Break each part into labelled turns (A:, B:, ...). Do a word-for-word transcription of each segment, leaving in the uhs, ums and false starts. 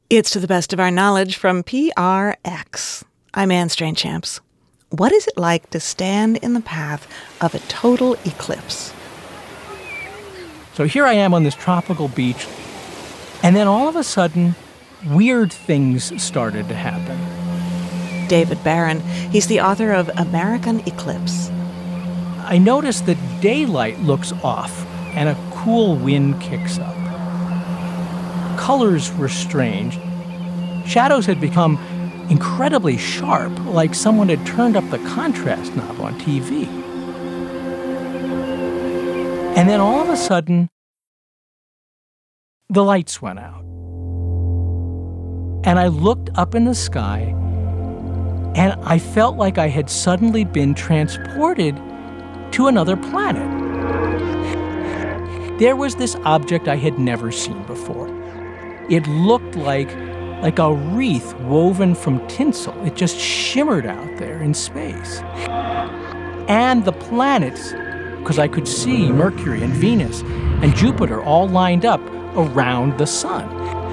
A: It's To the Best of Our Knowledge from P R X. I'm Anne Strainchamps. What is it like to stand in the path of a total eclipse?
B: So here I am on this tropical beach, and then all of a sudden, weird things started to happen.
A: David Barron. He's the author of American Eclipse.
B: I noticed that daylight looks off, and a cool wind kicks up. Colors were strange. Shadows had become incredibly sharp, like someone had turned up the contrast knob on T V. And then all of a sudden, the lights went out. And I looked up in the sky, and I felt like I had suddenly been transported to another planet. There was this object I had never seen before. It looked like, like a wreath woven from tinsel. It just shimmered out there in space. And the planets, because I could see Mercury and Venus and Jupiter all lined up around the sun.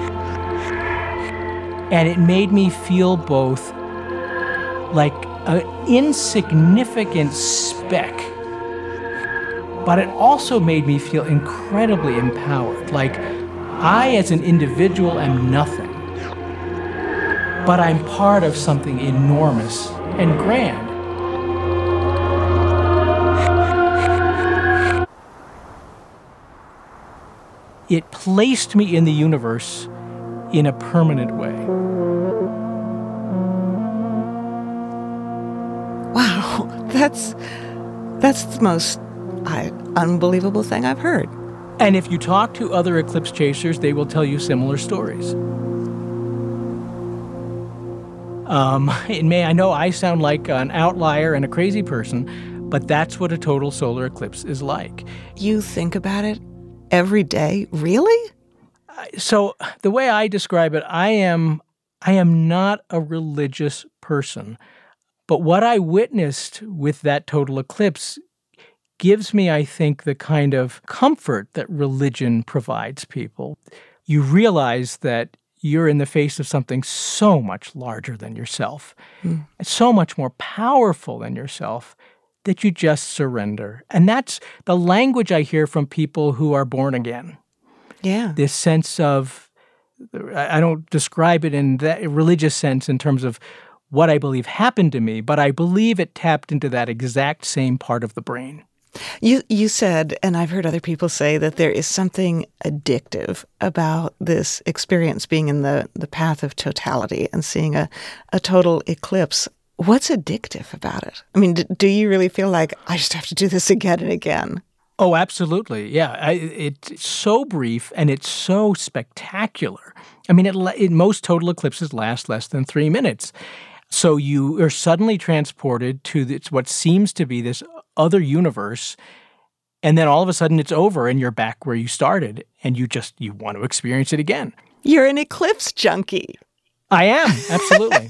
B: And it made me feel both like an insignificant speck, but it also made me feel incredibly empowered, like I, as an individual, am nothing, but I'm part of something enormous and grand. It placed me in the universe in a permanent way.
A: Wow, that's that's the most I, unbelievable thing I've heard.
B: And if you talk to other eclipse chasers, they will tell you similar stories. Um, it may, I know I sound like an outlier and a crazy person, but that's what a total solar eclipse is like.
A: You think about it every day? Really?
B: So the way I describe it, I am, I am not a religious person, but what I witnessed with that total eclipse gives me, I think, the kind of comfort that religion provides people. You realize that you're in the face of something so much larger than yourself, mm. so much more powerful than yourself, that you just surrender. And that's the language I hear from people who are born again.
A: Yeah.
B: This sense of, I don't describe it in that religious sense in terms of what I believe happened to me, but I believe it tapped into that exact same part of the brain.
A: You you said, and I've heard other people say, that there is something addictive about this experience, being in the, the path of totality and seeing a, a total eclipse. What's addictive about it? I mean, d- do you really feel like, I just have to do this again and again?
B: Oh, absolutely. Yeah. I, it's so brief and it's so spectacular. I mean, it, it, most total eclipses last less than three minutes. So you are suddenly transported to this, what seems to be this other universe, and then all of a sudden it's over and you're back where you started, and you just, you want to experience it again.
A: You're an eclipse junkie.
B: I am, absolutely.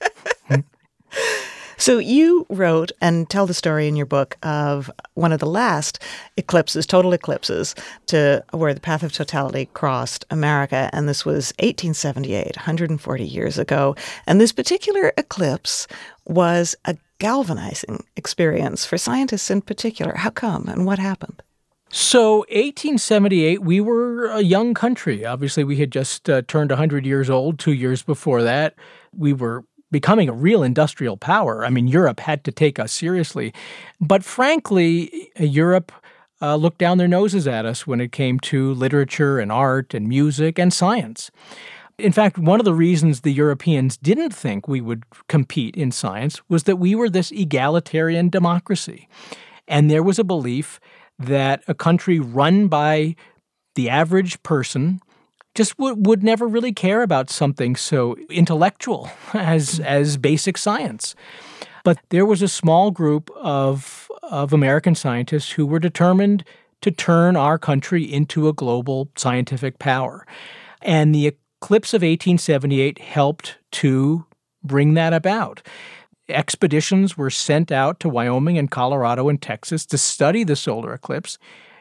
A: So you wrote and tell the story in your book of one of the last eclipses, total eclipses, to where the path of totality crossed America. And this was eighteen seventy-eight, one hundred forty years ago. And this particular eclipse was a galvanizing experience for scientists in particular. How come and what happened?
B: So eighteen seventy-eight, we were a young country. Obviously, we had just uh, turned one hundred years old two years before that. We were becoming a real industrial power. I mean, Europe had to take us seriously. But frankly, Europe uh, looked down their noses at us when it came to literature and art and music and science. In fact, one of the reasons the Europeans didn't think we would compete in science was that we were this egalitarian democracy. And there was a belief that a country run by the average person just would, would never really care about something so intellectual as as basic science. But there was a small group of, of American scientists who were determined to turn our country into a global scientific power. And the eclipse of eighteen seventy-eight helped to bring that about. Expeditions were sent out to Wyoming and Colorado and Texas to study the solar eclipse.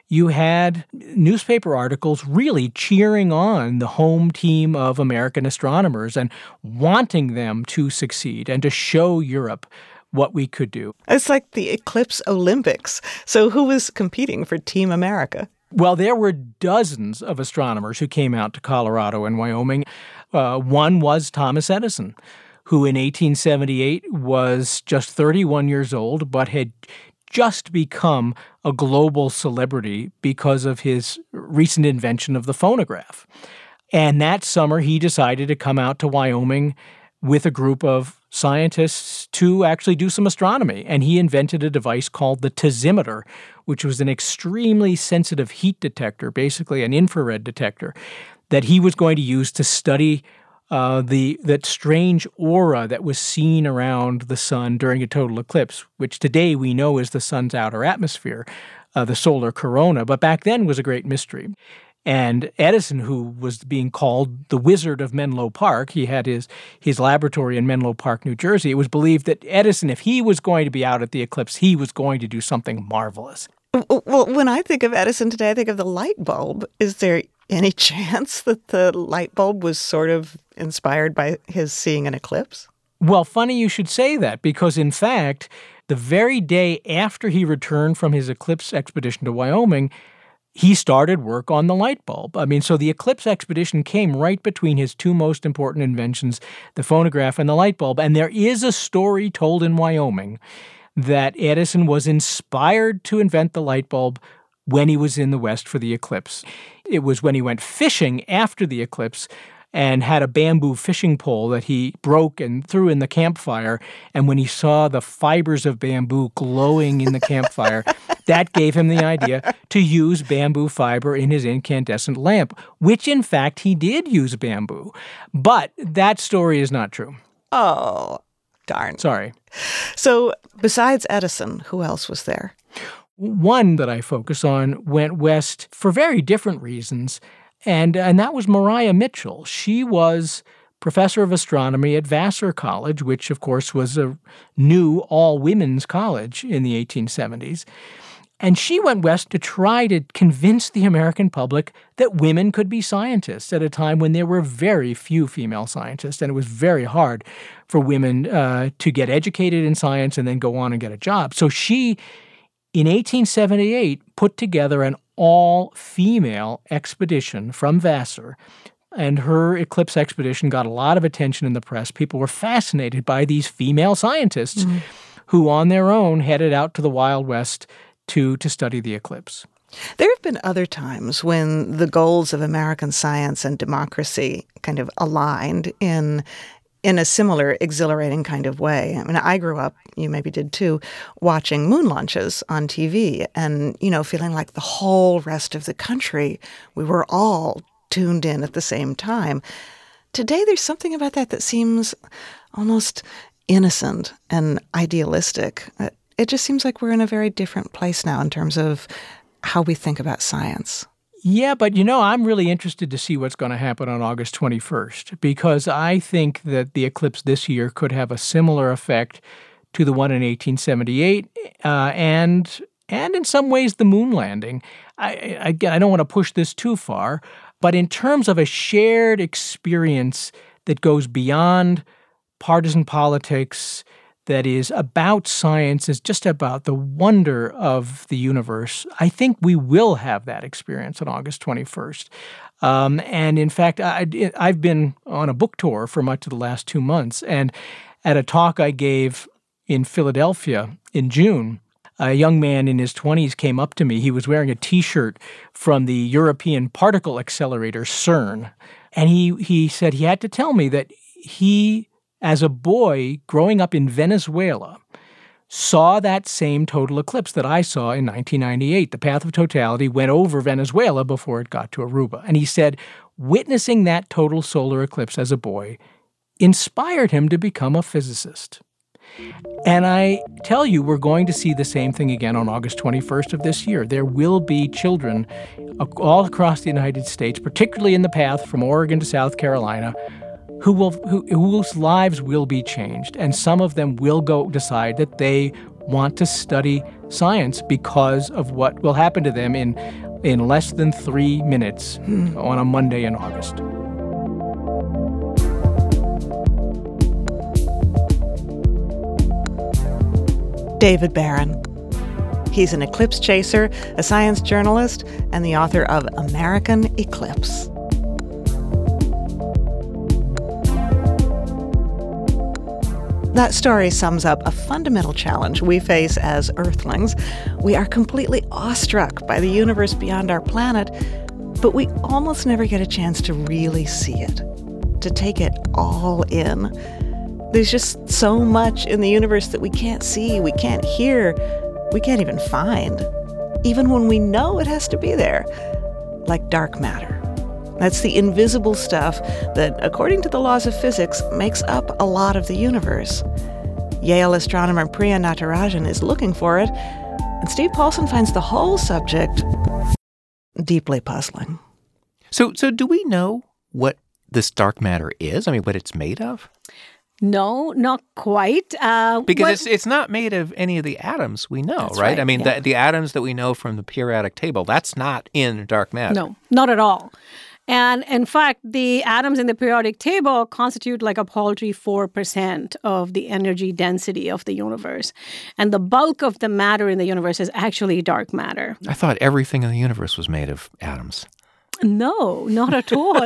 B: you had newspaper articles really cheering on the home team of American astronomers and wanting them to succeed and to show Europe what we could do.
A: It's like the Eclipse Olympics. So who was competing for Team America?
B: Well, there were dozens of astronomers who came out to Colorado and Wyoming. Uh, one was Thomas Edison, who in eighteen seventy-eight was just thirty-one years old, but had just become a global celebrity because of his recent invention of the phonograph. And that summer, he decided to come out to Wyoming with a group of scientists to actually do some astronomy. And he invented a device called the tasimeter, which was an extremely sensitive heat detector, basically an infrared detector, that he was going to use to study uh, the that strange aura that was seen around the sun during a total eclipse, which today we know is the sun's outer atmosphere, uh, the solar corona, but back then was a great mystery. And Edison, who was being called the Wizard of Menlo Park, he had his, his laboratory in Menlo Park, New Jersey. It was believed that Edison, if he was going to be out at the eclipse, he was going to do something marvelous.
A: Well, when I think of Edison today, I think of the light bulb. Is there any chance that the light bulb was sort of inspired by his seeing an eclipse?
B: Well, funny you should say that, because in fact, the very day after he returned from his eclipse expedition to Wyoming, he started work on the light bulb. I mean, so the eclipse expedition came right between his two most important inventions, the phonograph and the light bulb. And there is a story told in Wyoming that Edison was inspired to invent the light bulb when he was in the West for the eclipse. It was when he went fishing after the eclipse and had a bamboo fishing pole that he broke and threw in the campfire. And when he saw the fibers of bamboo glowing in the campfire, that gave him the idea to use bamboo fiber in his incandescent lamp, which in fact he did use bamboo. But that story is not true.
A: Oh, darn.
B: Sorry.
A: So besides Edison, who else was there?
B: One that I focus on went west for very different reasons, and, and that was Maria Mitchell. She was professor of astronomy at Vassar College, which, of course, was a new all-women's college in the eighteen seventies. And she went west to try to convince the American public that women could be scientists at a time when there were very few female scientists, and it was very hard for women uh, to get educated in science and then go on and get a job. So she, in eighteen seventy-eight, put together an all-female expedition from Vassar, and her eclipse expedition got a lot of attention in the press. People were fascinated by these female scientists mm-hmm. who, on their own, headed out to the Wild West to, to study the eclipse.
A: There have been other times when the goals of American science and democracy kind of aligned in in a similar exhilarating kind of way. I mean, I grew up, you maybe did too, watching moon launches on T V and, you know, feeling like the whole rest of the country, we were all tuned in at the same time. Today, there's something about that that seems almost innocent and idealistic. It just seems like we're in a very different place now in terms of how we think about science.
B: Yeah, but you know, I'm really interested to see what's going to happen on August twenty-first, because I think that the eclipse this year could have a similar effect to the one in eighteen seventy-eight, uh, and and in some ways the moon landing. I, I, again, I don't want to push this too far, but in terms of a shared experience that goes beyond partisan politics, that is about science, is just about the wonder of the universe, I think we will have that experience on August twenty-first. Um, and in fact, I, I've been on a book tour for much of the last two months, and at a talk I gave in Philadelphia in June, a young man in his twenties came up to me. He was wearing a T-shirt from the European Particle Accelerator, CERN, and he, he said he had to tell me that he, as a boy growing up in Venezuela, saw that same total eclipse that I saw in nineteen ninety-eight. The path of totality went over Venezuela before it got to Aruba. And he said witnessing that total solar eclipse as a boy inspired him to become a physicist. And I tell you, we're going to see the same thing again on August twenty-first of this year. There will be children all across the United States, particularly in the path from Oregon to South Carolina, who will who, whose lives will be changed, and some of them will go decide that they want to study science because of what will happen to them in, in less than three minutes on a Monday in August.
A: David Barron. He's an eclipse chaser, a science journalist, and the author of American Eclipse. That story sums up a fundamental challenge we face as Earthlings. We are completely awestruck by the universe beyond our planet, but we almost never get a chance to really see it, to take it all in. There's just so much in the universe that we can't see, we can't hear, we can't even find, even when we know it has to be there, like dark matter. That's the invisible stuff that, according to the laws of physics, makes up a lot of the universe. Yale astronomer Priya Natarajan is looking for it, and Steve Paulson finds the whole subject deeply puzzling.
C: So, so do we know what this dark matter is? I mean, what it's made of?
D: No, not quite. Uh,
C: because
D: what,
C: it's it's not made of any of the atoms we know, right?
D: right?
C: I mean,
D: yeah.
C: the, the atoms that we know from the periodic table, that's not in dark matter.
D: No, not at all. And in fact, the atoms in the periodic table constitute like a paltry four percent of the energy density of the universe. And the bulk of the matter in the universe is actually dark matter.
C: I thought everything in the universe was made of atoms.
D: No, not at all.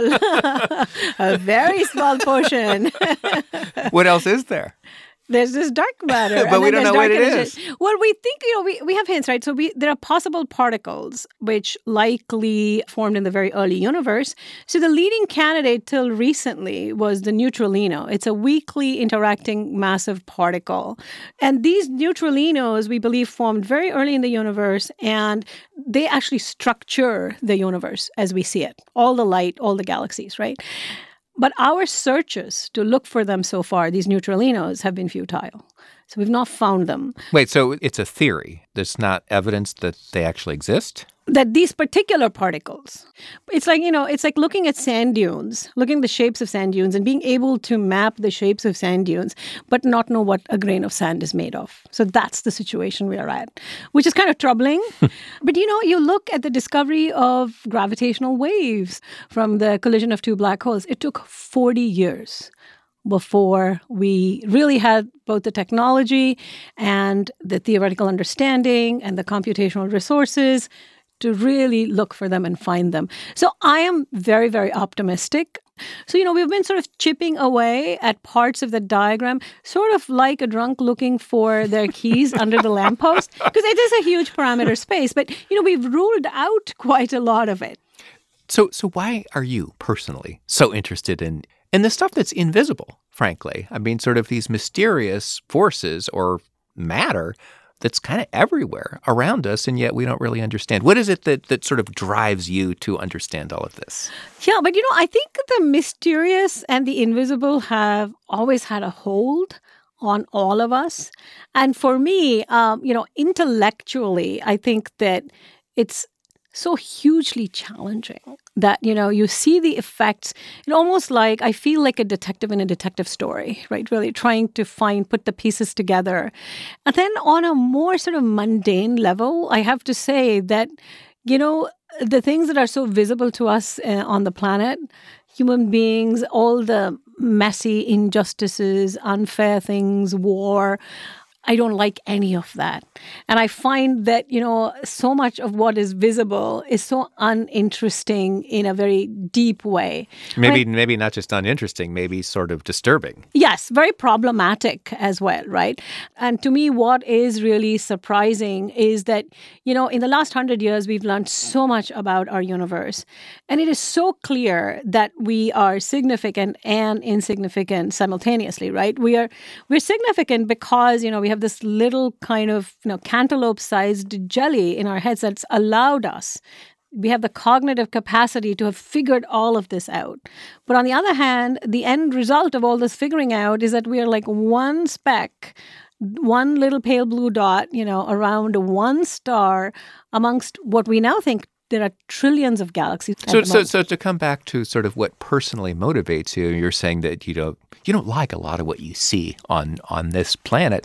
D: A very small portion.
C: What else is there?
D: There's this dark matter.
C: But we don't know what it
D: energy.
C: is.
D: Well, we think, you know, we, we have hints, right? So we there are possible particles which likely formed in the very early universe. So the leading candidate till recently was the neutralino. It's a weakly interacting massive particle. And these neutralinos, we believe, formed very early in the universe, and they actually structure the universe as we see it. All the light, all the galaxies, right? But our searches to look for them so far, these neutralinos, have been futile. So we've not found them.
C: Wait, so it's a theory. There's not evidence that they actually exist?
D: That these particular particles, it's like, you know, it's like looking at sand dunes, looking at the shapes of sand dunes and being able to map the shapes of sand dunes, but not know what a grain of sand is made of. So that's the situation we are at, which is kind of troubling. But, you know, you look at the discovery of gravitational waves from the collision of two black holes. It took forty years before we really had both the technology and the theoretical understanding and the computational resources to really look for them and find them. So I am very, very optimistic. So, you know, we've been sort of chipping away at parts of the diagram, sort of like a drunk looking for their keys under the lamppost, because it is a huge parameter space. But, you know, we've ruled out quite a lot of it.
C: So so why are you personally so interested in, in the stuff that's invisible, frankly? I mean, sort of these mysterious forces or matter that's kind of everywhere around us, and yet we don't really understand. What is it that, that sort of drives you to understand all of this?
D: Yeah, but, you know, I think the mysterious and the invisible have always had a hold on all of us. And for me, um, you know, intellectually, I think that it's so hugely challenging that, you know, you see the effects. It almost like I feel like a detective in a detective story, right? Really trying to find, put the pieces together. And then on a more sort of mundane level, I have to say that, you know, the things that are so visible to us uh, on the planet, human beings, all the messy injustices, unfair things, war, I don't like any of that. And I find that, you know, so much of what is visible is so uninteresting in a very deep way.
C: Maybe
D: right?
C: maybe not just uninteresting, maybe sort of disturbing.
D: Yes, very problematic as well, right? And to me, what is really surprising is that, you know, in the last hundred years, we've learned so much about our universe. And it is so clear that we are significant and insignificant simultaneously, right? We are we're significant because, you know, we have this little kind of, you know, cantaloupe-sized jelly in our heads that's allowed us. We have the cognitive capacity to have figured all of this out. But on the other hand, the end result of all this figuring out is that we are like one speck, one little pale blue dot, you know, around one star amongst what we now think there are trillions of galaxies.
C: So, so, so to come back to sort of what personally motivates you, you're saying that you don't you don't like a lot of what you see on on this planet.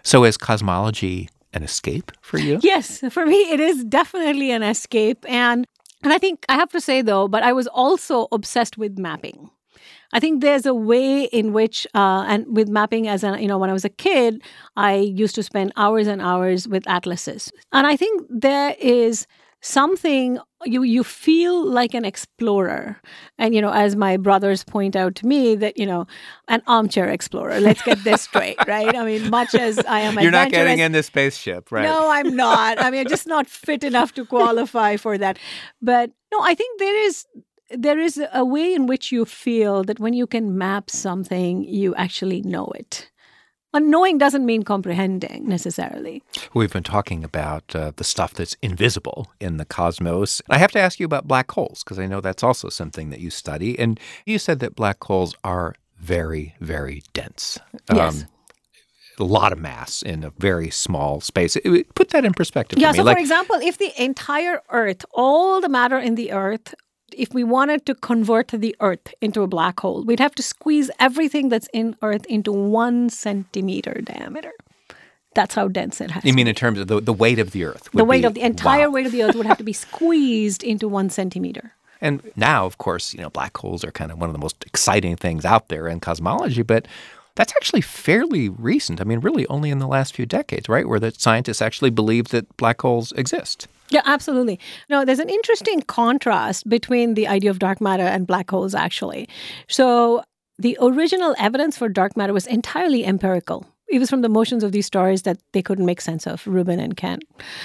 C: So is cosmology an escape for you?
D: Yes, for me, it is definitely an escape. And and I think I have to say, though, but I was also obsessed with mapping. I think there's a way in which, uh, and with mapping as a, you know, when I was a kid, I used to spend hours and hours with atlases. And I think there is something, you you feel like an explorer. And, you know, as my brothers point out to me, that, you know, an armchair explorer. Let's get this straight, right? I mean, much as I am
C: You're not
D: adventurous-
C: getting in the spaceship, right?
D: No, I'm not. I mean, I'm just not fit enough to qualify for that. But no, I think there is there is a way in which you feel that when you can map something, you actually know it. And knowing doesn't mean comprehending necessarily.
C: We've been talking about uh, the stuff that's invisible in the cosmos. I have to ask you about black holes, because I know that's also something that you study. And you said that black holes are very, very dense.
D: Yes.
C: Um, a lot of mass in a very small space. It- Put that in perspective
D: Yeah,
C: for me.
D: so
C: Like,
D: for example, if the entire Earth, all the matter in the Earth, if we wanted to convert the Earth into a black hole, we'd have to squeeze everything that's in Earth into one centimeter diameter. That's how dense it has
C: you
D: to
C: mean
D: be.
C: in terms of the, the weight of the Earth?
D: The
C: would
D: weight
C: be-
D: of the entire
C: wow.
D: weight of the Earth would have to be squeezed into one centimeter.
C: And now, of course, you know, black holes are kind of one of the most exciting things out there in cosmology, but that's actually fairly recent. I mean, really only in the last few decades, right, where the scientists actually believe that black holes exist.
D: Yeah, absolutely. No, there's an interesting contrast between the idea of dark matter and black holes, actually. So the original evidence for dark matter was entirely empirical. It was from the motions of these stars that they couldn't make sense of, Rubin and Kent.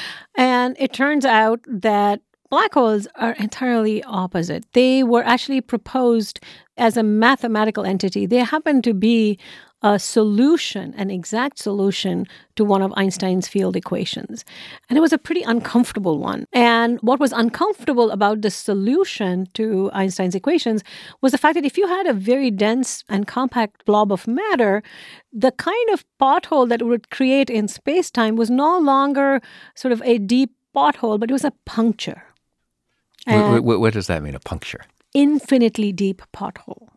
D: And it turns out that black holes are entirely opposite. They were actually proposed as a mathematical entity. They happen to be a solution, an exact solution to one of Einstein's field equations. And it was a pretty uncomfortable one. And what was uncomfortable about the solution to Einstein's equations was the fact that if you had a very dense and compact blob of matter, the kind of pothole that it would create in space-time was no longer sort of a deep pothole, but it was a puncture.
C: What, what, what does that mean, a puncture?
D: Infinitely deep pothole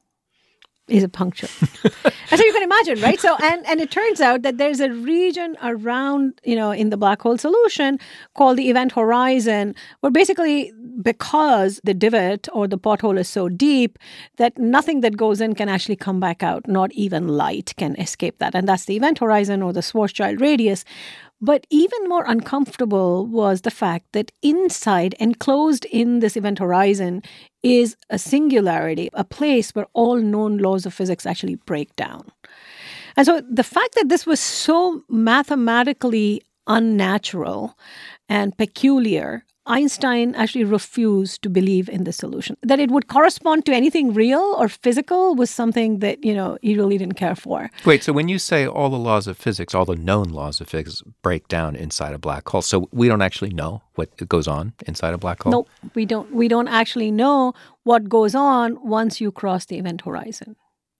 D: is a puncture. And so you can imagine, right? So, and, and it turns out that there's a region around, you know, in the black hole solution called the event horizon, where basically because the divot or the pothole is so deep that nothing that goes in can actually come back out, not even light can escape that. And that's the event horizon or the Schwarzschild radius. But even more uncomfortable was the fact that inside, enclosed in this event horizon, is a singularity, a place where all known laws of physics actually break down. And so the fact that this was so mathematically unnatural and peculiar, Einstein actually refused to believe in the solution. That it would correspond to anything real or physical was something that, you know, he really didn't care for.
C: Wait, so when you say all the laws of physics, all the known laws of physics break down inside a black hole, so we don't actually know what goes on inside a black hole?
D: No, we don't. We don't actually know what goes on once you cross the event horizon.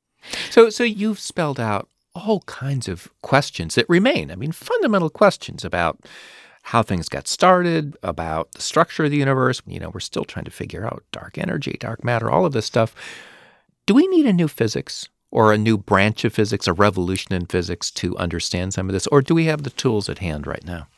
C: So, so you've spelled out all kinds of questions that remain. I mean, fundamental questions about how things got started, about the structure of the universe. You know, we're still trying to figure out dark energy, dark matter, all of this stuff. Do we need a new physics or a new branch of physics, a revolution in physics to understand some of this? Or do we have the tools at hand right now?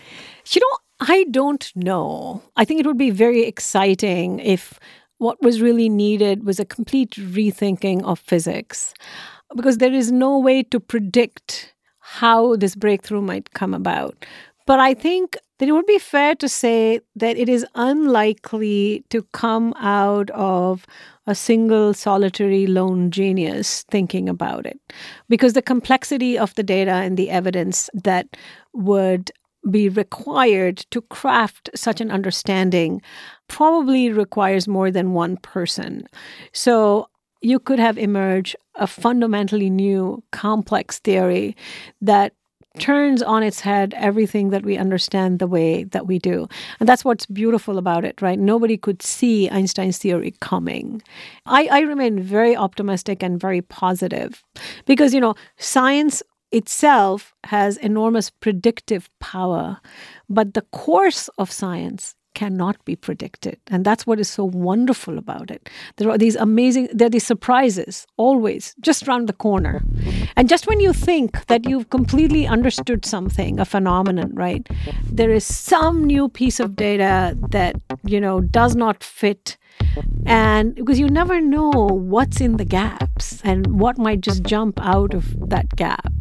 D: You know, I don't know. I think it would be very exciting if what was really needed was a complete rethinking of physics, because there is no way to predict how this breakthrough might come about. But I think that it would be fair to say that it is unlikely to come out of a single solitary lone genius thinking about it, because the complexity of the data and the evidence that would be required to craft such an understanding probably requires more than one person. So you could have emerged a fundamentally new, complex theory that turns on its head everything that we understand the way that we do. And that's what's beautiful about it, right? Nobody could see Einstein's theory coming. I, I remain very optimistic and very positive because, you know, science itself has enormous predictive power, but the course of science cannot be predicted. And that's what is so wonderful about it. There are these amazing, there are these surprises always just around the corner. And just when you think that you've completely understood something, a phenomenon, right, there is some new piece of data that, you know, does not fit. And because you never know what's in the gaps and what might just jump out of that gap.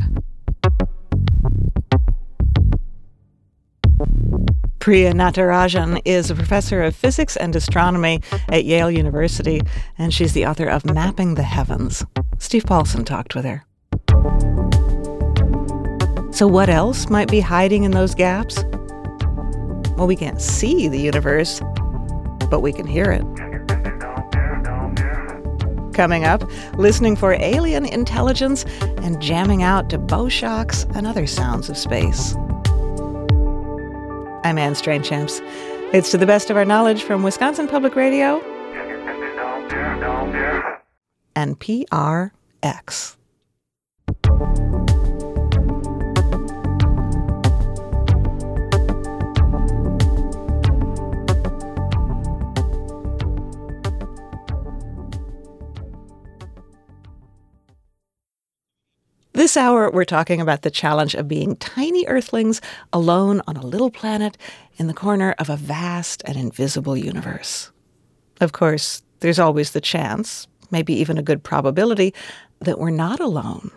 A: Priya Natarajan is a professor of physics and astronomy at Yale University, and she's the author of Mapping the Heavens. Steve Paulson talked with her. So what else might be hiding in those gaps? Well, we can't see the universe, but we can hear it. Coming up, listening for alien intelligence and jamming out to bow shocks and other sounds of space. I'm Anne Strainchamps. It's to the best of our knowledge from Wisconsin Public Radio and P R X. This hour, we're talking about the challenge of being tiny earthlings alone on a little planet in the corner of a vast and invisible universe. Of course, there's always the chance, maybe even a good probability, that we're not alone.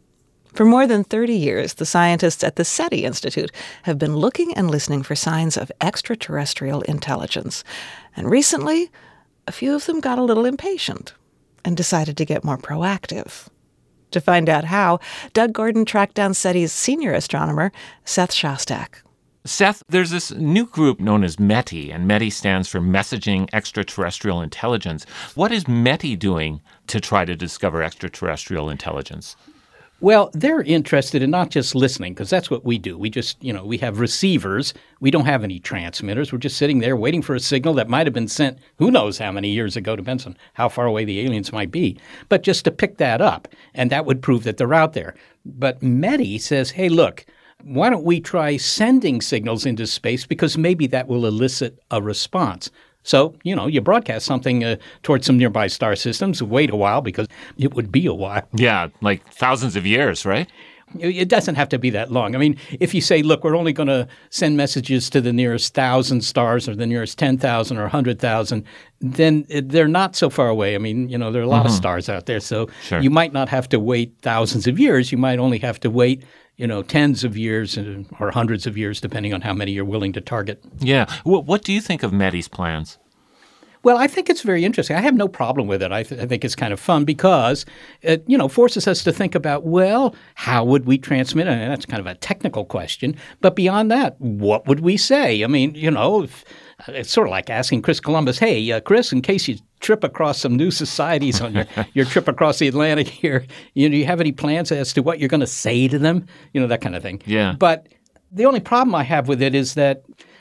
A: For more than thirty years, the scientists at the SETI Institute have been looking and listening for signs of extraterrestrial intelligence. And recently, a few of them got a little impatient and decided to get more proactive. To find out how, Doug Gordon tracked down SETI's senior astronomer, Seth Shostak.
E: Seth, there's this new group known as METI, and METI stands for Messaging Extraterrestrial Intelligence. What is METI doing to try to discover extraterrestrial intelligence?
F: Well, they're interested in not just listening, because that's what we do. We just, you know, we have receivers. We don't have any transmitters. We're just sitting there waiting for a signal that might have been sent who knows how many years ago, depends on how far away the aliens might be, but just to pick that up. And that would prove that they're out there. But METI says, hey, look, why don't we try sending signals into space, because maybe that will elicit a response. So, you know, you broadcast something uh, towards some nearby star systems, wait a while, because it would be a while.
E: Yeah, like thousands of years, right?
F: It doesn't have to be that long. I mean, if you say, look, we're only going to send messages to the nearest thousand stars or the nearest ten thousand or one hundred thousand, then they're not so far away. I mean, you know, there are a lot mm-hmm. of stars out there. So sure. You might not have to wait thousands of years. You might only have to wait, you know, tens of years or hundreds of years, depending on how many you're willing to target.
E: Yeah. What do you think of METI's plans?
F: Well, I think it's very interesting. I have no problem with it. I, th- I think it's kind of fun because it, you know, forces us to think about, well, how would we transmit? And that's kind of a technical question. But beyond that, what would we say? I mean, you know, if, it's sort of like asking Chris Columbus, hey, uh, Chris, in case you trip across some new societies on your, your trip across the Atlantic here, you know, do you have any plans as to what you're going to say to them? You know, that kind of thing.
E: Yeah.
F: But the only problem I have with it is that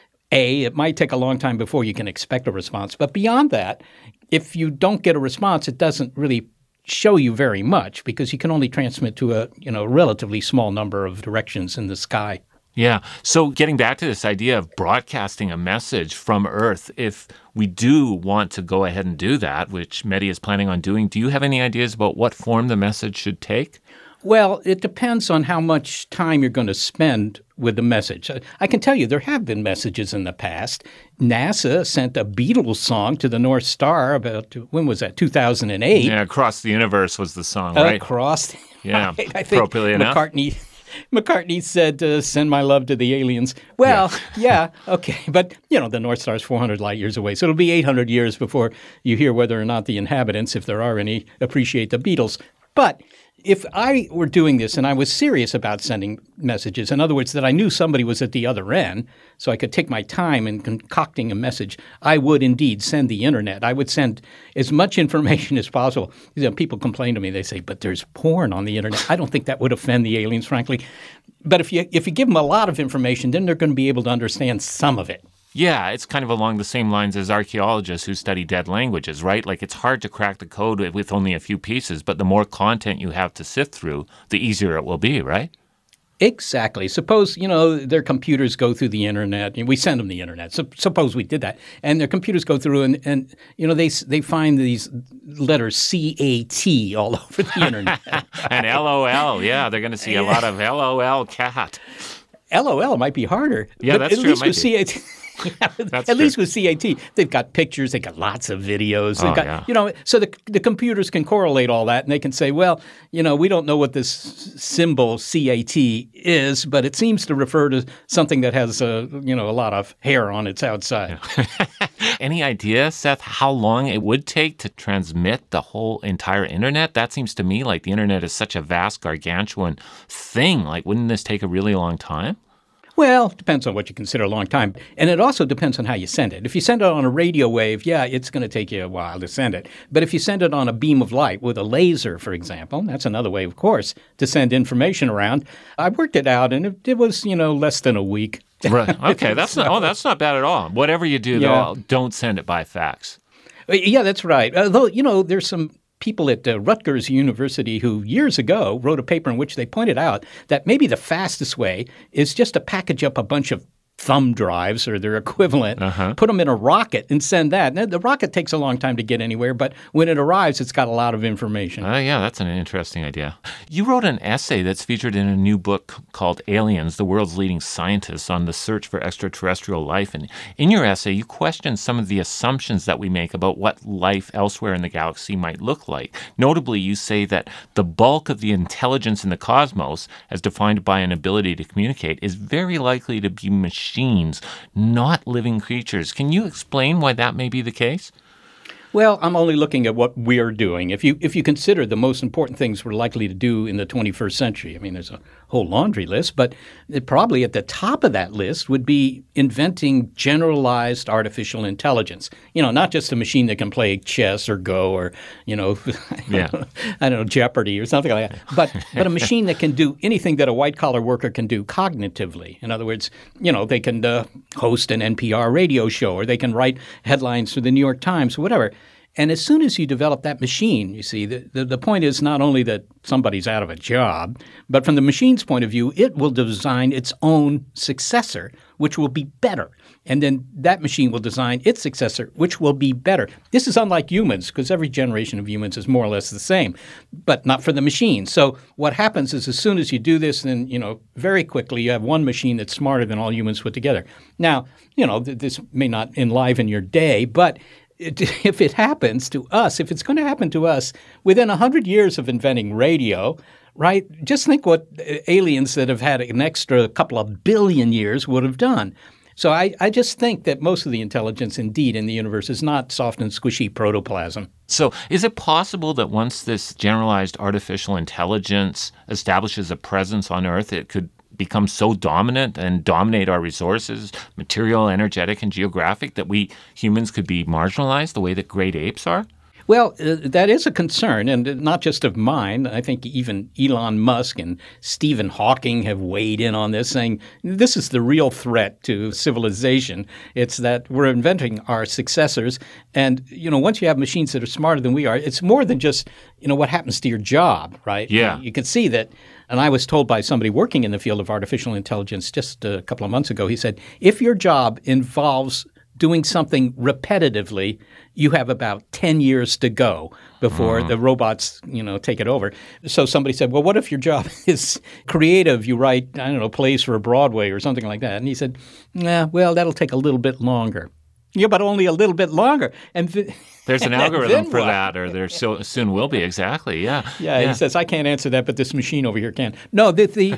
F: A, it might take a long time before you can expect a response. But beyond that, if you don't get a response, it doesn't really show you very much because you can only transmit to a, you know, relatively small number of directions in the sky.
E: Yeah. So getting back to this idea of broadcasting a message from Earth, if we do want to go ahead and do that, which METI is planning on doing, do you have any ideas about what form the message should take?
F: Well, it depends on how much time you're going to spend with the message. I can tell you there have been messages in the past. NASA sent a Beatles song to the North Star about, when was that, two thousand eight?
E: Yeah, Across the Universe was the song, right?
F: Across the
E: Yeah,
F: right. I think
E: appropriately enough.
F: McCartney, McCartney said, uh, send my love to the aliens. Well, yeah. yeah, okay. But, you know, the North Star is four hundred light years away. So it'll be eight hundred years before you hear whether or not the inhabitants, if there are any, appreciate the Beatles. But if I were doing this and I was serious about sending messages, in other words, that I knew somebody was at the other end, so I could take my time in concocting a message, I would indeed send the internet. I would send as much information as possible. You know, people complain to me. They say, but there's porn on the internet. I don't think that would offend the aliens, frankly. But if you if you give them a lot of information, then they're going to be able to understand some of it.
E: Yeah, it's kind of along the same lines as archaeologists who study dead languages, right? Like it's hard to crack the code with only a few pieces, but the more content you have to sift through, the easier it will be, right?
F: Exactly. Suppose, you know, their computers go through the internet. We send them the internet. So, suppose we did that. And their computers go through and, and you know, they they find these letters C A T all over the internet.
E: And L O L. Yeah, they're going to see a lot of L O L cat.
F: L O L might be harder.
E: Yeah,
F: but
E: that's
F: at
E: true.
F: Least
E: It might
F: with
E: be.
F: C A T, yeah,
E: That's
F: at
E: true.
F: least with C A T, they've got pictures, they've got lots of videos. They've
E: Oh,
F: got,
E: yeah.
F: you know, so the the computers can correlate all that, and they can say, well, you know, we don't know what this symbol C A T is, but it seems to refer to something that has a you know a lot of hair on its outside.
E: Any idea, Seth, how long it would take to transmit the whole entire internet? That seems to me like the internet is such a vast, gargantuan thing. Like, wouldn't this take a really long time?
F: Well, it depends on what you consider a long time. And it also depends on how you send it. If you send it on a radio wave, yeah, it's going to take you a while to send it. But if you send it on a beam of light with a laser, for example, that's another way, of course, to send information around. I worked it out, and it, it was, you know, less than a week.
E: Right. Okay. That's not. Oh, that's not bad at all. Whatever you do,
F: Yeah.
E: though, don't send it by fax.
F: Yeah, that's right. Although, you know, there's some people at uh, Rutgers University who years ago wrote a paper in which they pointed out that maybe the fastest way is just to package up a bunch of thumb drives or their equivalent,
E: Uh-huh.
F: put them in a rocket and send that. Now, the rocket takes a long time to get anywhere, but when it arrives, it's got a lot of information.
E: Oh, yeah, that's an interesting idea. You wrote an essay that's featured in a new book called Aliens, the World's Leading Scientists on the Search for Extraterrestrial Life. And in your essay, you question some of the assumptions that we make about what life elsewhere in the galaxy might look like. Notably, you say that the bulk of the intelligence in the cosmos, as defined by an ability to communicate, is very likely to be machines, not living creatures. Can you explain why that may be the case?
F: Well, I'm only looking at what we're doing. If you if you consider the most important things we're likely to do in the twenty-first century, I mean, there's a whole laundry list, but it probably at the top of that list would be inventing generalized artificial intelligence. You know, not just a machine that can play chess or Go or, you know,
E: Yeah.
F: I don't know, Jeopardy or something like that, but but a machine that can do anything that a white-collar worker can do cognitively. In other words, you know, they can uh, host an N P R radio show or they can write headlines for the New York Times or whatever. And as soon as you develop that machine, you see, the, the, the point is not only that somebody's out of a job, but from the machine's point of view, it will design its own successor, which will be better. And then that machine will design its successor, which will be better. This is unlike humans, because every generation of humans is more or less the same, but not for the machine. So what happens is as soon as you do this, then, you know, very quickly you have one machine that's smarter than all humans put together. Now, you know, th- this may not enliven your day, but It, if it happens to us, if it's going to happen to us within one hundred years of inventing radio, right, just think what aliens that have had an extra couple of billion years would have done. So I, I just think that most of the intelligence indeed in the universe is not soft and squishy protoplasm.
E: So is it possible that once this generalized artificial intelligence establishes a presence on Earth, it could become so dominant and dominate our resources, material, energetic, and geographic, that we humans could be marginalized the way that great apes are?
F: Well, uh, that is a concern, and not just of mine. I think even Elon Musk and Stephen Hawking have weighed in on this, saying this is the real threat to civilization. It's that we're inventing our successors, and you know, once you have machines that are smarter than we are, it's more than just you know what happens to your job, right?
E: Yeah.
F: You can see that. And I was told by somebody working in the field of artificial intelligence just a couple of months ago, he said, if your job involves doing something repetitively, you have about ten years to go before
E: Mm.
F: the robots, you know, take it over. So somebody said, well, what if your job is creative? You write, I don't know, plays for Broadway or something like that. And he said, nah, well, that'll take a little bit longer. Yeah, but only a little bit longer. And th-
E: There's an
F: and
E: algorithm
F: then
E: for
F: what?
E: that, or there so, soon will be. Exactly. Yeah.
F: Yeah, he says, I can't answer that, but this machine over here can. No, the, the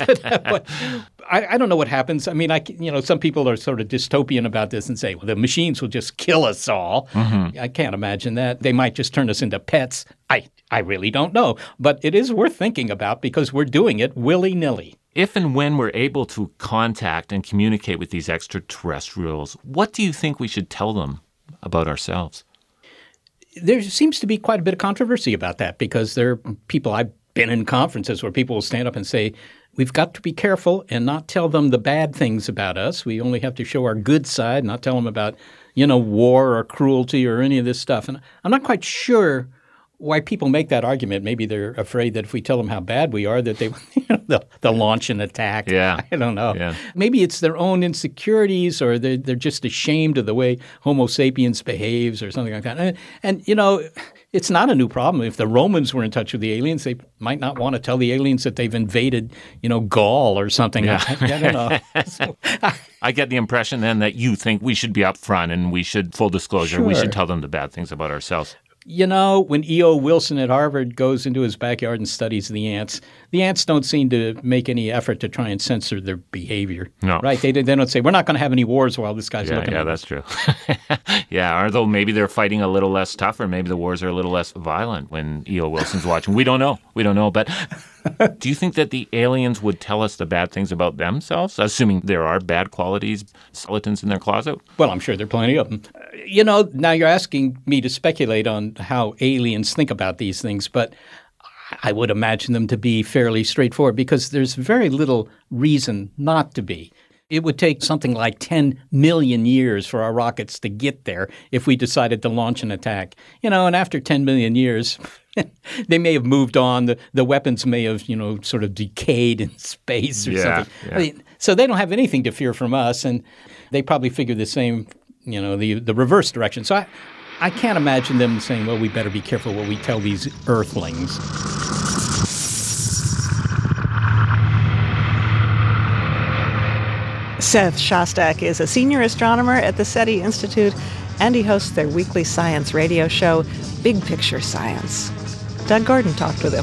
F: I, I don't know what happens. I mean, I, you know, some people are sort of dystopian about this and say, well, the machines will just kill us all.
E: Mm-hmm.
F: I can't imagine that. They might just turn us into pets. I, I really don't know. But it is worth thinking about because we're doing it willy-nilly.
E: If and when we're able to contact and communicate with these extraterrestrials, what do you think we should tell them about ourselves?
F: There seems to be quite a bit of controversy about that because there are people, I've been in conferences where people will stand up and say, we've got to be careful and not tell them the bad things about us. We only have to show our good side, not tell them about, you know, war or cruelty or any of this stuff. And I'm not quite sure why people make that argument. Maybe they're afraid that if we tell them how bad we are, that they you know, they'll, they'll launch an attack.
E: Yeah.
F: I don't know.
E: Yeah.
F: Maybe it's their own insecurities, or they're, they're just ashamed of the way Homo sapiens behaves or something like that. And, and, you know, it's not a new problem. If the Romans were in touch with the aliens, they might not want to tell the aliens that they've invaded, you know, Gaul or something.
E: Yeah.
F: I, I don't know. So,
E: I get the impression then that you think we should be upfront and we should, full disclosure, we
F: Sure.
E: should tell them the bad things about ourselves.
F: You know, when E O. Wilson at Harvard goes into his backyard and studies the ants, the ants don't seem to make any effort to try and censor their behavior.
E: No.
F: Right? They, they don't say, we're not going to have any wars while this guy's
E: Yeah,
F: looking
E: yeah,
F: at us.
E: that's true. Yeah, although maybe they're fighting a little less tough, or maybe the wars are a little less violent when E O. Wilson's watching. We don't know. We don't know. But do you think that the aliens would tell us the bad things about themselves, assuming there are bad qualities, skeletons in their closet?
F: Well, I'm sure there are plenty of them. Uh, you know, now you're asking me to speculate on how aliens think about these things, but I would imagine them to be fairly straightforward because there's very little reason not to be. It would take something like ten million years for our rockets to get there if we decided to launch an attack. You know, and after ten million years, they may have moved on. The, the weapons may have, you know, sort of decayed in space or
E: Yeah,
F: something.
E: yeah.
F: I mean, so they don't have anything to fear from us, and they probably figure the same, you know, the the reverse direction. So I, I can't imagine them saying, well, we better be careful what we tell these earthlings.
A: Seth Shostak is a senior astronomer at the SETI Institute, and he hosts their weekly science radio show, Big Picture Science. Doug Gordon talked with him.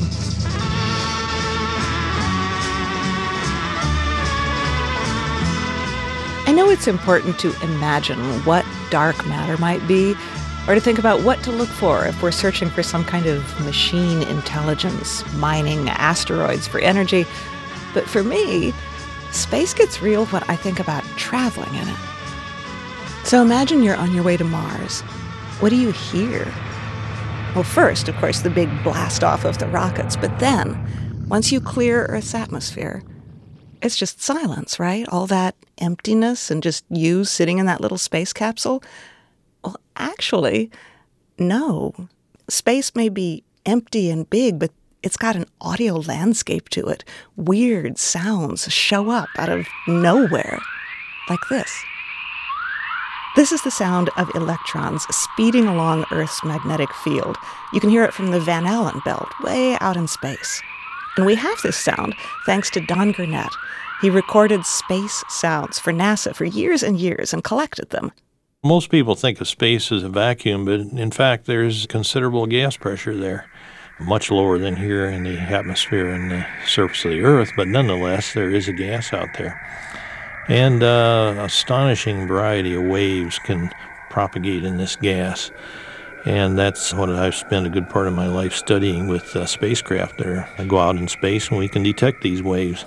A: I know it's important to imagine what dark matter might be, or to think about what to look for if we're searching for some kind of machine intelligence, mining asteroids for energy. But for me, space gets real when I think about traveling in it. So imagine you're on your way to Mars. What do you hear? Well, first, of course, the big blast off of the rockets, but then, once you clear Earth's atmosphere, it's just silence, right? All that emptiness and just you sitting in that little space capsule. Well, actually, no. Space may be empty and big, but it's got an audio landscape to it. Weird sounds show up out of nowhere, like this. This is the sound of electrons speeding along Earth's magnetic field. You can hear it from the Van Allen belt, way out in space. And we have this sound thanks to Don Gurnett. He recorded space sounds for NASA for years and years and collected them.
G: Most people think of space as a vacuum, but in fact, there's considerable gas pressure there. Much lower than here in the atmosphere and the surface of the Earth, but nonetheless, there is a gas out there. And uh, astonishing variety of waves can propagate in this gas. And that's what I've spent a good part of my life studying with uh, spacecraft. There, I go out in space and we can detect these waves.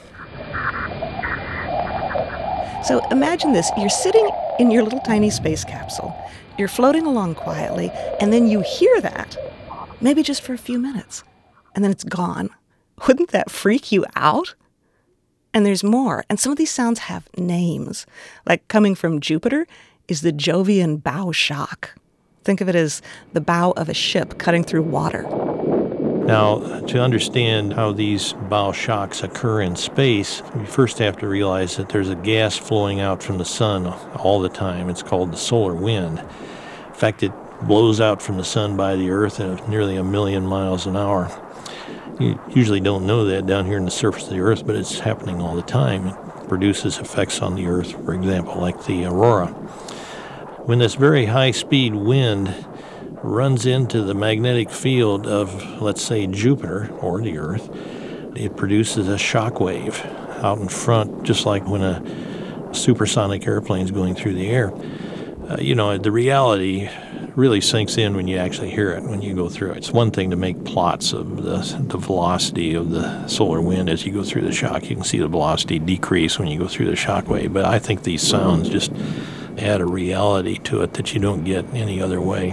A: So imagine this. You're sitting in your little tiny space capsule. You're floating along quietly, and then you hear that, maybe just for a few minutes, and then it's gone. Wouldn't that freak you out? And there's more. And some of these sounds have names. Like coming from Jupiter is the Jovian bow shock. Think of it as the bow of a ship cutting through water.
G: Now, to understand how these bow shocks occur in space, we first have to realize that there's a gas flowing out from the sun all the time. It's called the solar wind. In fact, it blows out from the sun by the Earth at nearly a million miles an hour. You usually don't know that down here in the surface of the Earth, but it's happening all the time. It produces effects on the Earth, for example, like the aurora. When this very high-speed wind runs into the magnetic field of, let's say, Jupiter or the Earth, it produces a shock wave out in front, just like when a supersonic airplane is going through the air. Uh, you know, the reality really sinks in when you actually hear it, when you go through it. It's one thing to make plots of the, the velocity of the solar wind as you go through the shock. You can see the velocity decrease when you go through the shock wave, but I think these sounds just add a reality to it that you don't get any other way.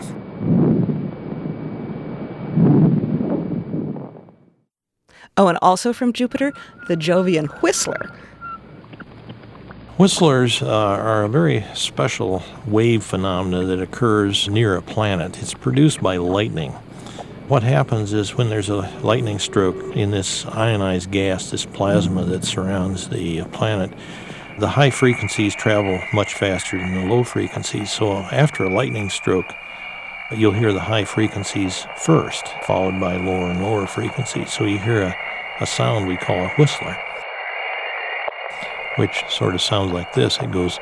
A: Oh, and also from Jupiter, the Jovian whistler.
G: Whistlers uh, are a very special wave phenomena that occurs near a planet. It's produced by lightning. What happens is when there's a lightning stroke in this ionized gas, this plasma that surrounds the planet, the high frequencies travel much faster than the low frequencies. So after a lightning stroke, you'll hear the high frequencies first, followed by lower and lower frequencies. So you hear a, a sound we call a whistler, which sort of sounds like this. It goes...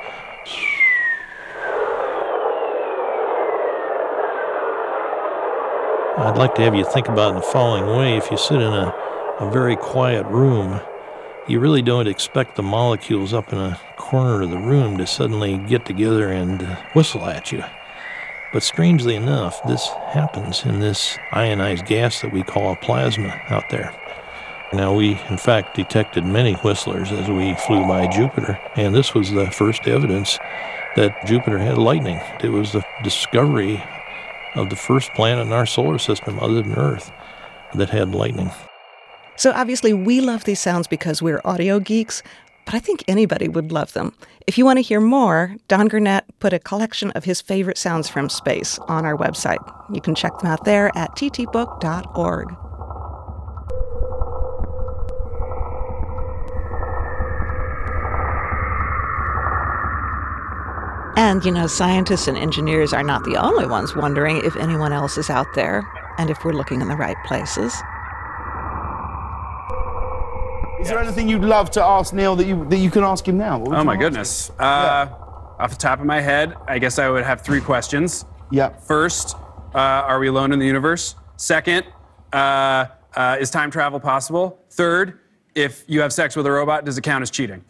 G: I'd like to have you think about it in the following way. If you sit in a, a very quiet room, you really don't expect the molecules up in a corner of the room to suddenly get together and uh, whistle at you. But strangely enough, this happens in this ionized gas that we call a plasma out there. Now, we, in fact, detected many whistlers as we flew by Jupiter, and this was the first evidence that Jupiter had lightning. It was the discovery of the first planet in our solar system, other than Earth, that had lightning.
A: So obviously we love these sounds because we're audio geeks, but I think anybody would love them. If you want to hear more, Don Gurnett put a collection of his favorite sounds from space on our website. You can check them out there at t t book dot org. And, you know, scientists and engineers are not the only ones wondering if anyone else is out there and if we're looking in the right places.
H: Is there anything you'd love to ask Neil that you that you can ask him now? What would
I: Oh
H: you
I: my
H: ask
I: goodness.
H: him?
I: Uh,
H: Yeah.
I: Off the top of my head, I guess I would have three questions.
H: Yeah.
I: First, uh, are we alone in the universe? Second, uh, uh, is time travel possible? Third, if you have sex with a robot, does it count as cheating?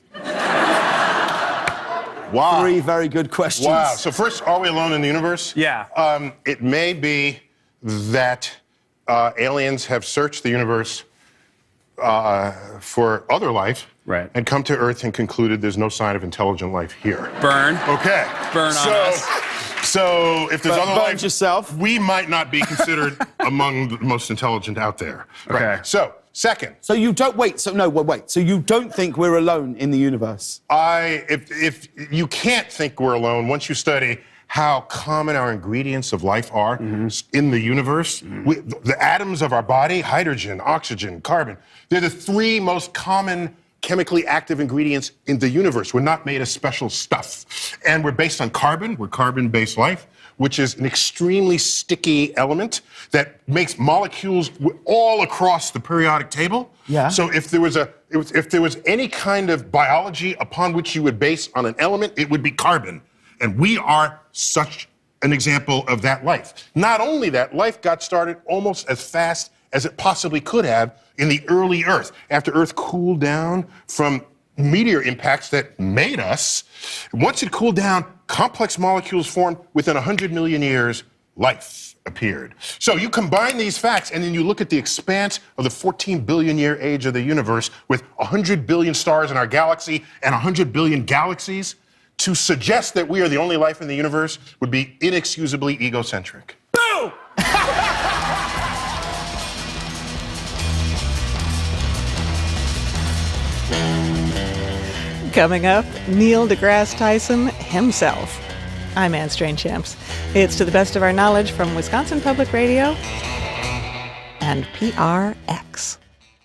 H: Wow. Three very good questions.
J: Wow. So first, are we alone in the universe?
I: Yeah.
J: Um, it may be that uh, aliens have searched the universe uh, for other life,
I: right,
J: and come to Earth and concluded there's no sign of intelligent life here.
I: Burn.
J: Okay.
I: Burn
J: so,
I: on us.
J: So if there's
H: Burn-
J: other
H: burn
J: life,
H: yourself.
J: we might not be considered among the most intelligent out there.
I: Okay.
J: Right. So second,
H: So you don't wait. So no, wait, wait. So you don't think we're alone in the universe?
J: I if if you can't think we're alone once you study how common our ingredients of life are in the universe. We, the atoms of our body, hydrogen, oxygen, carbon, they're the three most common chemically active ingredients in the universe. We're not made of special stuff. And we're based on carbon. We're carbon-based life, which is an extremely sticky element that makes molecules w- all across the periodic table.
H: Yeah.
J: So if there was a if, if there was any kind of biology upon which you would base on an element, it would be carbon. And we are such an example of that life. Not only that, life got started almost as fast as it possibly could have in the early Earth. After Earth cooled down from meteor impacts that made us, once it cooled down, complex molecules formed. Within one hundred million years, life appeared. So you combine these facts and then you look at the expanse of the fourteen billion year age of the universe with one hundred billion stars in our galaxy and one hundred billion galaxies. To suggest that we are the only life in the universe would be inexcusably egocentric.
H: Boom!
A: Coming up, Neil deGrasse Tyson himself. I'm Anne Strainchamps. It's To the Best of Our Knowledge from Wisconsin Public Radio and P R X.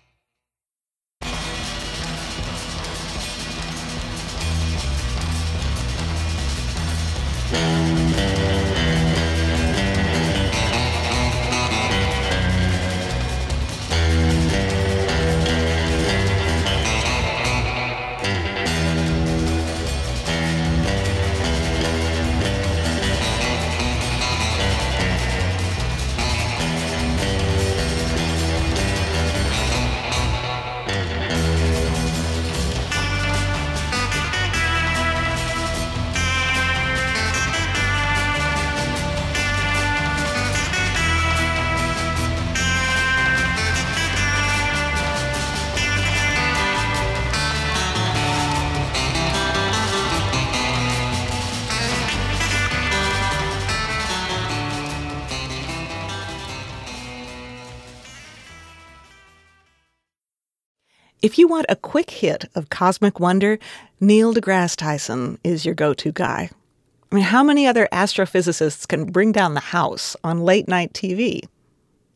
A: If you want a quick hit of cosmic wonder, Neil deGrasse Tyson is your go-to guy. I mean, how many other astrophysicists can bring down the house on late-night T V?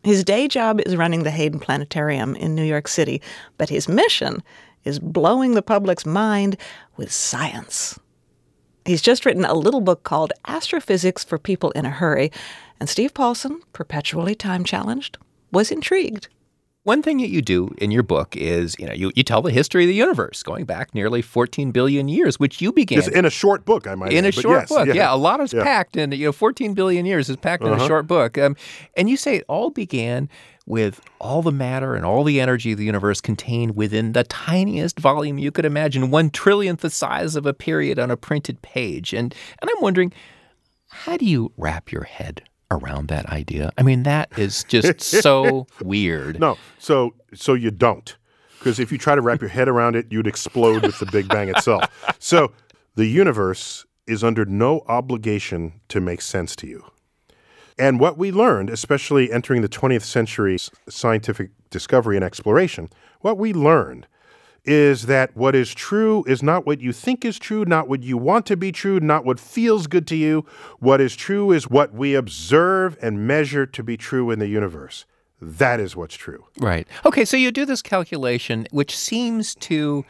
A: His day job is running the Hayden Planetarium in New York City, but his mission is blowing the public's mind with science. He's just written a little book called Astrophysics for People in a Hurry, and Steve Paulson, perpetually time-challenged, was intrigued.
C: One thing that you do in your book is, you know, you, you tell the history of the universe going back nearly fourteen billion years, which you began.
J: It's in a short book, I might
C: In
J: add,
C: a
J: but
C: short
J: yes,
C: book,
J: yeah.
C: yeah. A lot is
J: Yeah.
C: packed in, you know, fourteen billion years is packed in
J: Uh-huh.
C: a short book. Um, and you say it all began with all the matter and all the energy of the universe contained within the tiniest volume you could imagine, one trillionth the size of a period on a printed page. And and I'm wondering, how do you wrap your head around that idea? I mean, that is just so weird.
J: No, so so you don't. Because if you try to wrap your head around it, you'd explode with the Big Bang itself. So the universe is under no obligation to make sense to you. And what we learned, especially entering the twentieth century's scientific discovery and exploration, what we learned is that what is true is not what you think is true, not what you want to be true, not what feels good to you. What is true is what we observe and measure to be true in the universe. That is what's true.
C: Right. Okay, so you do this calculation, which seems to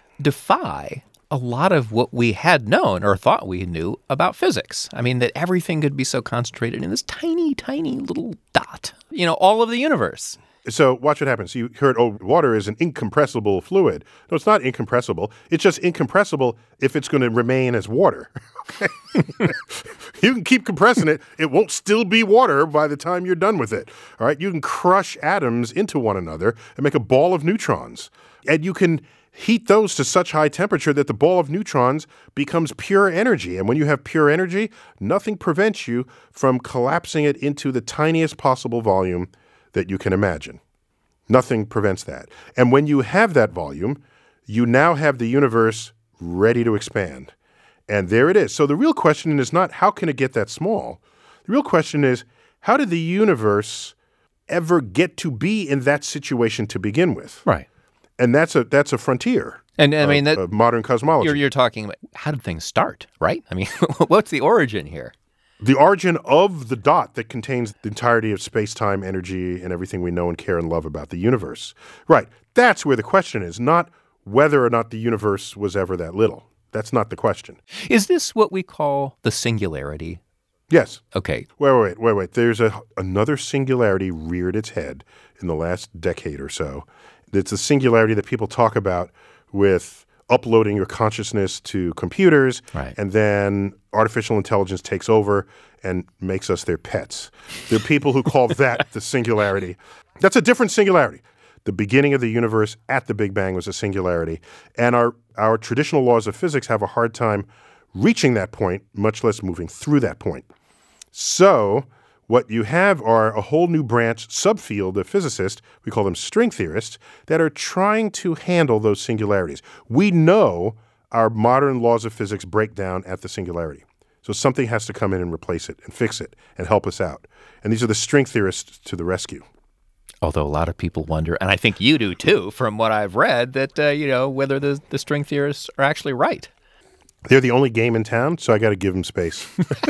C: defy a lot of what we had known or thought we knew about physics. I mean, that everything could be so concentrated in this tiny, tiny little dot, you know, all of the universe.
J: So watch what happens. You heard, oh, water is an incompressible fluid. No, it's not incompressible. It's just incompressible if it's going to remain as water. Okay? You can keep compressing it. It won't still be water by the time you're done with it. All right? You can crush atoms into one another and make a ball of neutrons. And you can heat those to such high temperature that the ball of neutrons becomes pure energy. And when you have pure energy, nothing prevents you from collapsing it into the tiniest possible volume that you can imagine. Nothing prevents that. And when you have that volume, you now have the universe ready to expand. And there it is. So the real question is not how can it get that small? The real question is how did the universe ever get to be in that situation to begin with?
C: Right.
J: And that's a that's a frontier.
C: And I
J: of,
C: mean that
J: of modern cosmology.
C: You're, you're talking about how did things start, right? I mean, what's the origin here?
J: The origin of the dot that contains the entirety of space-time, energy, and everything we know and care and love about the universe. Right. That's where the question is, not whether or not the universe was ever that little. That's not the question.
C: Is this what we call the singularity?
J: Yes.
C: Okay.
J: Wait, wait, wait, wait. There's a, another singularity reared its head in the last decade or so. It's the singularity that people talk about with uploading your consciousness to computers,
C: right.
J: and then artificial intelligence takes over and makes us their pets. There are people who call that the singularity. That's a different singularity. The beginning of the universe at the Big Bang was a singularity, and our, our traditional laws of physics have a hard time reaching that point, much less moving through that point. So what you have are a whole new branch, subfield of physicists, we call them string theorists, that are trying to handle those singularities. We know our modern laws of physics break down at the singularity. So something has to come in and replace it and fix it and help us out. And these are the string theorists to the rescue.
C: Although a lot of people wonder, and I think you do too, from what I've read, that, uh, you know, whether the, the string theorists are actually right.
J: They're the only game in town, so I got to give them space.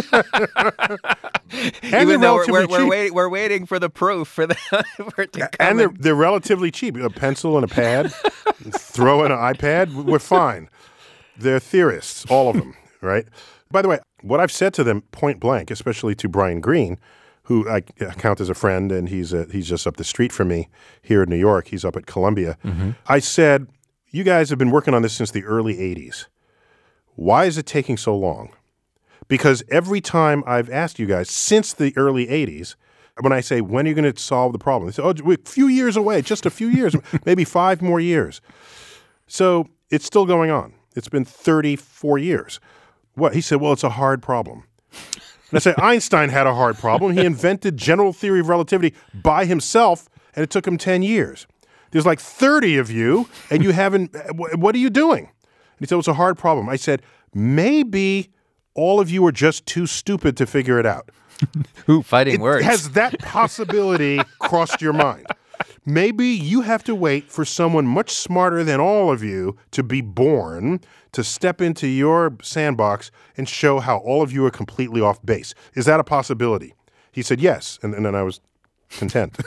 C: Even though we're, we're, we're, waiting, we're waiting for the proof for, the, for it to come.
J: And they're, they're relatively cheap. A pencil and a pad, throw in an iPad, we're fine. They're theorists, all of them, right? By the way, what I've said to them point blank, especially to Brian Greene, who I count as a friend, and he's a, he's just up the street from me here in New York. He's up at Columbia. Mm-hmm. I said, you guys have been working on this since the early eighties. Why is it taking so long? Because every time I've asked you guys since the early eighties, when I say, when are you going to solve the problem? They say, oh, we're a few years away, just a few years, maybe five more years. So it's still going on. It's been thirty-four years. What? He said, well, it's a hard problem. And I say, Einstein had a hard problem. He invented general theory of relativity by himself, and it took him ten years. There's like thirty of you, and you haven't, what are you doing? And he said, well, it's a hard problem. I said, maybe all of you are just too stupid to figure it out.
C: Ooh, fighting
J: it,
C: words.
J: Has that possibility crossed your mind? Maybe you have to wait for someone much smarter than all of you to be born, to step into your sandbox and show how all of you are completely off base. Is that a possibility? He said, yes. And, and then I was content.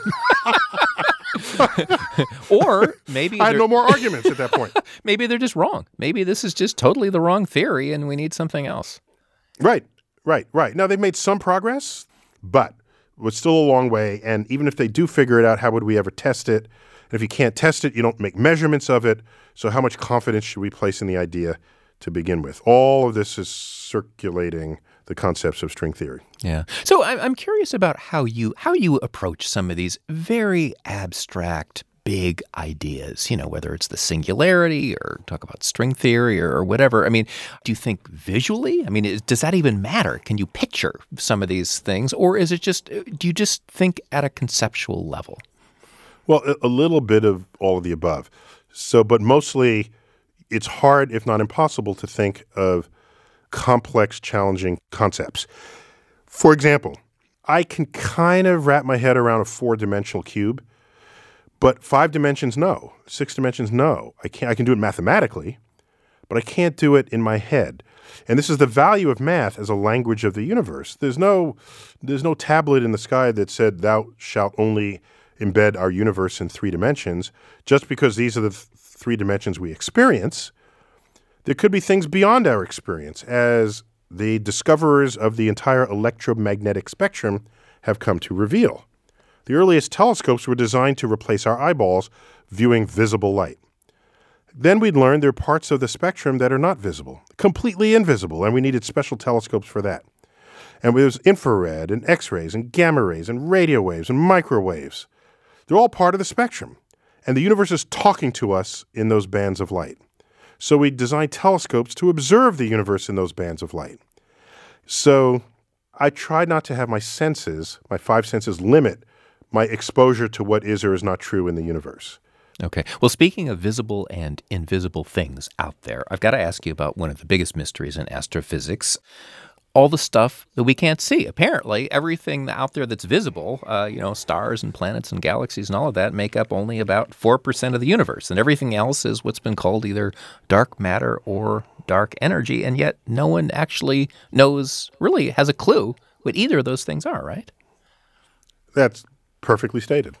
C: Or maybe
J: I had
C: they're-
J: no more arguments at that point.
C: maybe they're just wrong. Maybe this is just totally the wrong theory and we need something else.
J: Right, right, right. Now, they've made some progress, but it's still a long way. And even if they do figure it out, how would we ever test it? And if you can't test it, you don't make measurements of it. So how much confidence should we place in the idea to begin with? All of this is circulating the concepts of string theory.
C: Yeah. So I- I'm curious about how you how you approach some of these very abstract, big ideas, you know, whether it's the singularity or talk about string theory or, or whatever. I mean, do you think visually? I mean, is, does that even matter? Can you picture some of these things? Or is it just, do you just think at a conceptual level?
J: Well, a, a little bit of all of the above. So, but mostly it's hard, if not impossible, to think of complex, challenging concepts. For example, I can kind of wrap my head around a four-dimensional cube, but five dimensions, no. Six dimensions, no. I can't. I can do it mathematically, but I can't do it in my head. And this is the value of math as a language of the universe. There's no, there's no tablet in the sky that said, "Thou shalt only embed our universe in three dimensions." Just because these are the th- three dimensions we experience, there could be things beyond our experience, as the discoverers of the entire electromagnetic spectrum have come to reveal. The earliest telescopes were designed to replace our eyeballs viewing visible light. Then we'd learn there are parts of the spectrum that are not visible, completely invisible, and we needed special telescopes for that. And there's infrared and X-rays and gamma rays and radio waves and microwaves. They're all part of the spectrum, and the universe is talking to us in those bands of light. So we designed telescopes to observe the universe in those bands of light. So I tried not to have my senses, my five senses, limit my exposure to what is or is not true in the universe.
C: Okay. Well, speaking of visible and invisible things out there, I've got to ask you about one of the biggest mysteries in astrophysics. All the stuff that we can't see. Apparently, everything out there that's visible, uh, you know, stars and planets and galaxies and all of that, make up only about four percent of the universe. And everything else is what's been called either dark matter or dark energy. And yet no one actually knows, really has a clue what either of those things are, right?
J: That's perfectly stated.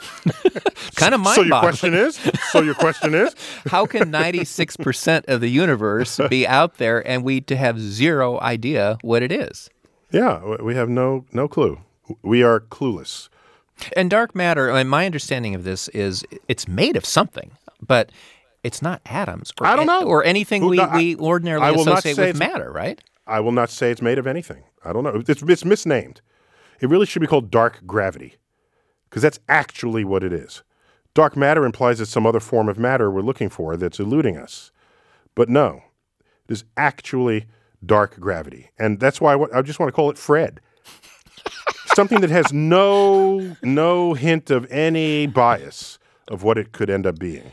C: Kind of mind-boggling.
J: So your question is? So your question is?
C: How can ninety-six percent of the universe be out there and we to have zero idea what it is?
J: Yeah, we have no no clue. We are clueless.
C: And dark matter, I mean, my understanding of this is it's made of something, but it's not atoms. Or
J: I don't know.
C: Or anything
J: Who-
C: we,
J: no, I-
C: we ordinarily
J: I will not
C: associate
J: say
C: with
J: it's-
C: matter, right?
J: I will not say it's made of anything. I don't know. It's, it's misnamed. It really should be called dark gravity, because that's actually what it is. Dark matter implies it's some other form of matter we're looking for that's eluding us. But no, it is actually dark gravity. And that's why I, wa- I just want to call it Fred. Something that has no, no hint of any bias of what it could end up being.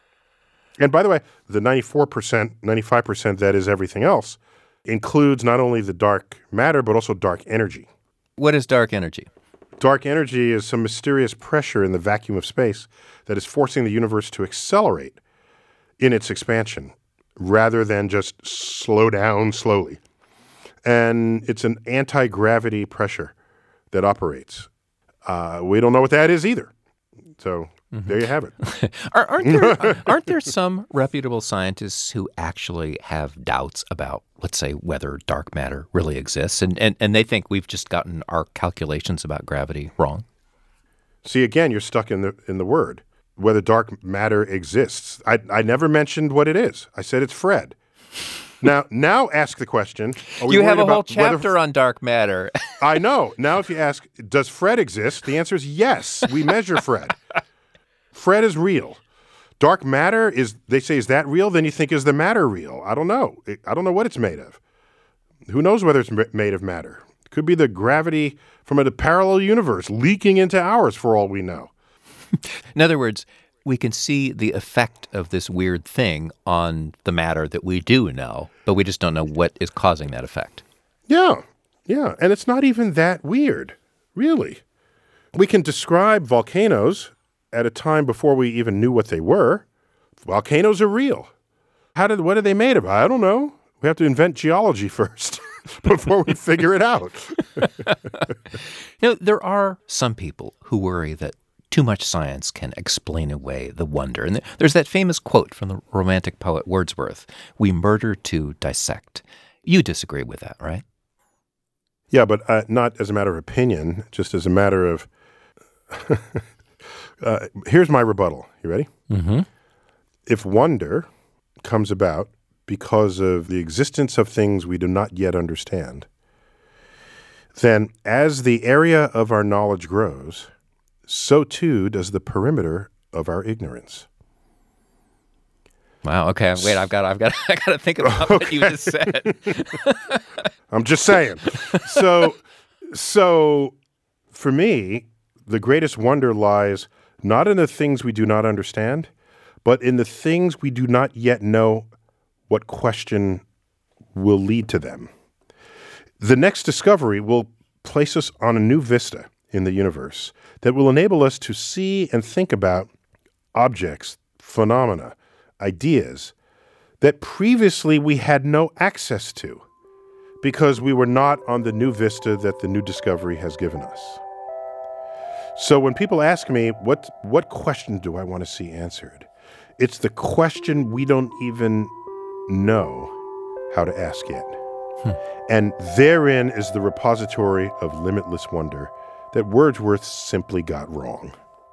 J: And by the way, the ninety-four percent, ninety-five percent that is everything else includes not only the dark matter, but also dark energy.
C: What is dark energy?
J: Dark energy is some mysterious pressure in the vacuum of space that is forcing the universe to accelerate in its expansion rather than just slow down slowly. And it's an anti-gravity pressure that operates. Uh, we don't know what that is either. So mm-hmm. there you have it.
C: Are, aren't there aren't there some reputable scientists who actually have doubts about, let's say, whether dark matter really exists, and, and, and they think we've just gotten our calculations about gravity wrong?
J: See, again, you're stuck in the in the word, whether dark matter exists. I, I never mentioned what it is. I said it's Fred. Now, now ask the question. Are we
C: You have
J: worried
C: a whole
J: about whether-
C: chapter on dark matter.
J: I know. Now, if you ask, does Fred exist? The answer is yes. We measure Fred. Fred is real. Dark matter is, they say, is that real? Then you think, is the matter real? I don't know. It, I don't know what it's made of. Who knows whether it's m- made of matter? It could be the gravity from a parallel universe leaking into ours for all we know.
C: In other words, we can see the effect of this weird thing on the matter that we do know, but we just don't know what is causing that effect.
J: Yeah, yeah. And it's not even that weird, really. We can describe volcanoes at a time before we even knew what they were. Volcanoes are real. How did, what are they made of? I don't know. We have to invent geology first. before we figure it out.
C: You know, there are some people who worry that too much science can explain away the wonder. And there's that famous quote from the Romantic poet Wordsworth, "We murder to dissect." You disagree with that, right?
J: Yeah, but uh, not as a matter of opinion, just as a matter of... uh, here's my rebuttal. You ready?
C: Mm-hmm.
J: If wonder comes about because of the existence of things we do not yet understand, then as the area of our knowledge grows, so too does the perimeter of our ignorance.
C: Wow. Okay. Wait. I've got. I've got. I got to think about okay. what you just said.
J: I'm just saying. So, so for me, the greatest wonder lies not in the things we do not understand, but in the things we do not yet know what question will lead to them. The next discovery will place us on a new vista in the universe that will enable us to see and think about objects, phenomena, ideas that previously we had no access to because we were not on the new vista that the new discovery has given us. So when people ask me, what, what question do I want to see answered? It's the question we don't even know how to ask yet. Hmm. And therein is the repository of limitless wonder that Wordsworth simply got wrong.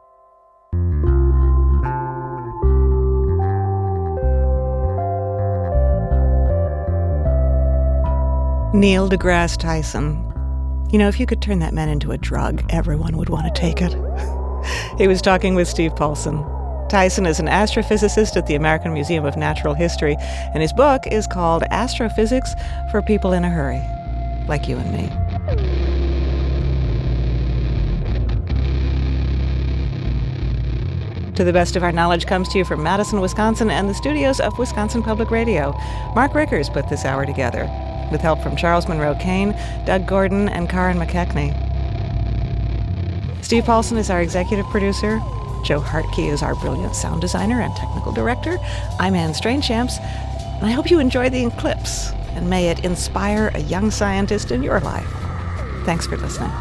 A: Neil deGrasse Tyson. You know, if you could turn that man into a drug, everyone would want to take it. He was talking with Steve Paulson. Tyson is an astrophysicist at the American Museum of Natural History, and his book is called Astrophysics for People in a Hurry, like you and me. To the Best of Our Knowledge comes to you from Madison, Wisconsin, and the studios of Wisconsin Public Radio. Mark Rickers put this hour together, with help from Charles Monroe Kane, Doug Gordon, and Karen McKechnie. Steve Paulson is our executive producer. Joe Hartke is our brilliant sound designer and technical director. I'm Anne Strainchamps, and I hope you enjoy the eclipse, and may it inspire a young scientist in your life. Thanks for listening.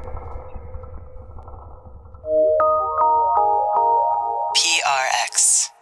K: P R X.